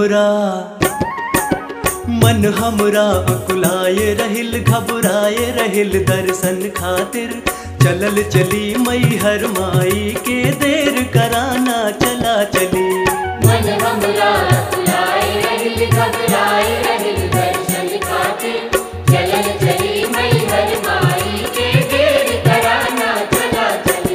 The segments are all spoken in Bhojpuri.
हमरा अकुलाए रहिल घबराए रहिल दर्शन खातिर चलल चली मैहर माई के देर कराना चला चली। मन हमरा अकुलाए रहिल घबराए रहिल दर्शन खातिर चलल चली मैहर माई के देर कराना चला चली।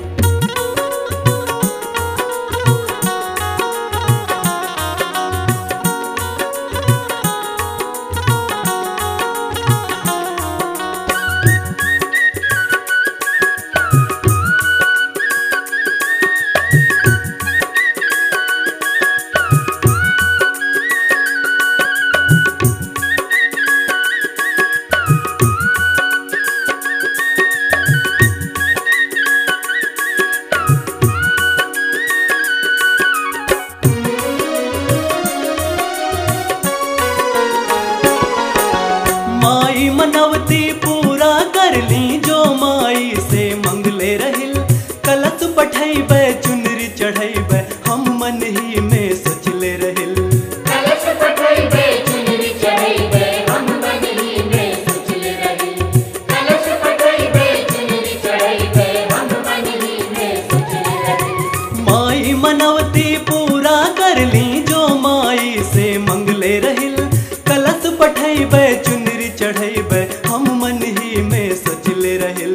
माई मनवती पूरा कर ली जो माई से मंगले रहिल कलश पठैबै चुनरी चढ़ैबै हम मन ही में सोचले रहिल। कलश पठैबै चुनरी चढ़ैबै हम मन ही में सोचले रहिल। कलश पठैबै चुनरी चढ़ैबै हम मन ही में सोचले रहिल। माई मनवती पूरा कर ली जो माई से मंगले रहिल कलश पठैबै चुनरी चढ़ैबै हम मन ही में सोचले रहिल।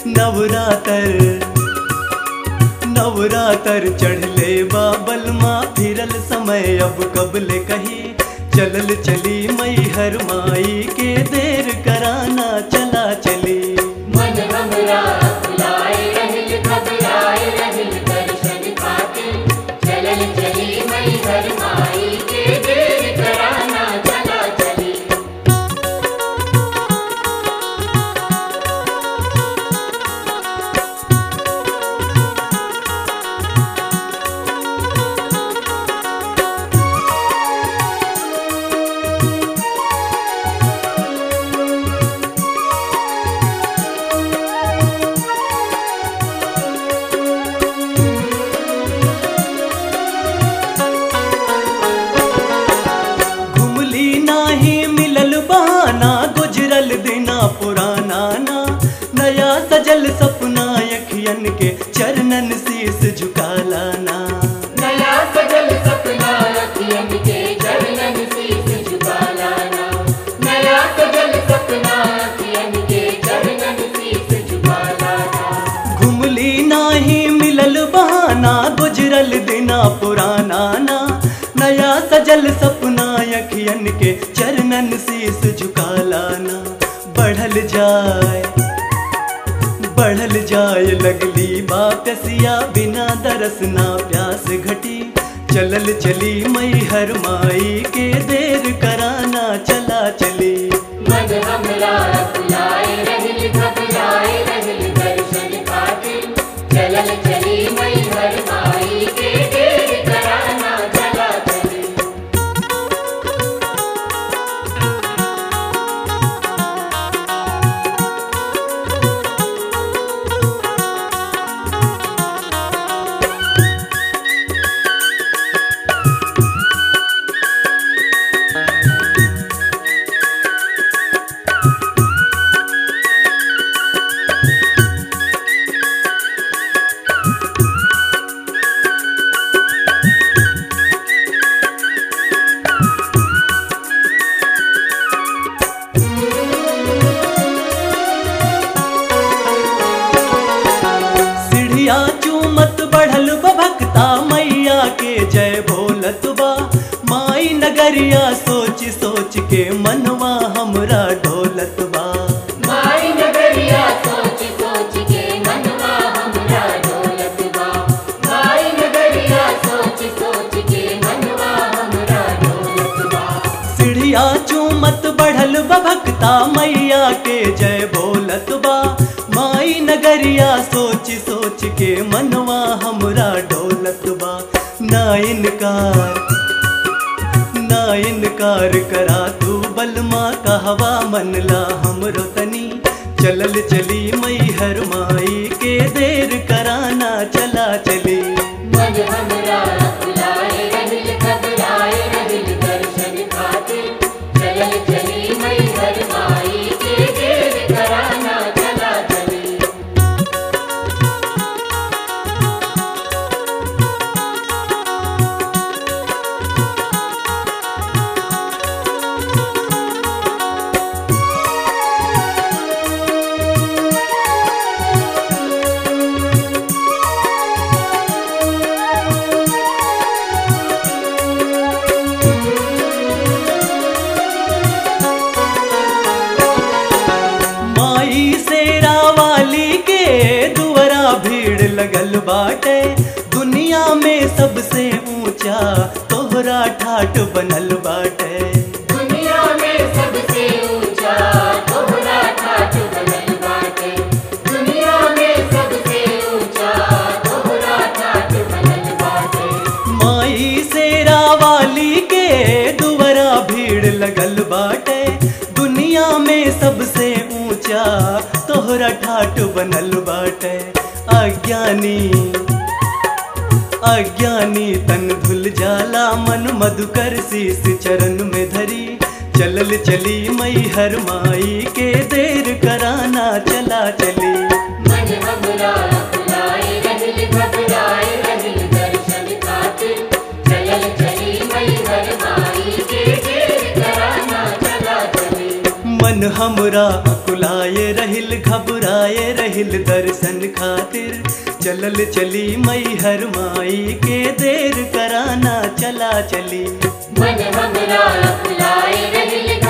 नवरातर चढ़ले बाबल माँ फिरल समय अब कबले कही चलल चली मैहर माई के देर कराना चला चली। मन हमरा अकुलाए रहिल घबराए रहिल दर्शन खातिर चलल चली मैहर माई के देर कराना चला चली। घुमली नाही मिलल बहाना गुजरल दिना पुराना ना नया सजल सपना अखियन के चरणन शीस झुका लाना। नया सजल सपना अखियन के चरणन शीस झुका लाना। नया सजल सपना अखियन के चरणन शीस झुका लाना। घुमली नाही मिलल बहाना गुजरल दिना पुराना ना नया सजल सपना अखियन के चरणन शीस झुका लाना। बढ़ल जाए लगली बापसिया बिना दरस ना प्यास घटी चलल चली मैहर माई के देर कराना चला चली। मन हमरा अकुलाए रहिल घबराए रहिल दर्शन खातिर चलल चली मैहर माई के देर कराना चला चली। सीढ़िया चूमत बढ़ल भक्ता मैया के जय भोलत बा माई नगरिया सोच सोच के मनवा हमरा ढोलत बा। माई नगरिया सोच सोच के मनवा हमरा ढोलत बा। माई नगरिया सोच सोच के मनवा हमरा ढोलत बा। सीढ़िया चूमत बढ़ल भक्ता मैया के जय भोलत बा माई नगरिया सोच सोच के मनवा हमरा ढोलत बा। ना इनकार करा तू बलमा कहवा मनला हमरो तनी चलल चली मैहर माई के देर कराना चला चली। मन हमरा अकुलाए रहिल घबराए रहिल ठाट बनल बाटे। दुनिया में सबसे ऊंचा तोहरा ठाट बनल बाटे। दुनिया में सबसे ऊंचा तोहरा ठाट बनल बाटे। माई शेरा वाली के दुवरा भीड़ लगल बाटे। दुनिया में सबसे ऊंचा तोहरा ठाट बनल बाटे। अज्ञानी तन धुल जाला मन मधुकर शीस चरण में धरी। चलल चली मैहर माई के देर कराना चला चली। मन हमरा अकुलाए रहिल घबराए रहिल दर्शन खातिर। चलल चली मैहर माई के देर कराना चला चली। मन हमरा अकुलाए रहिल घबराए रहिल दर्शन खातिर। चलल चली मैहर माई के देर कराना चला चली। मन हमरा अकुलाए रहिल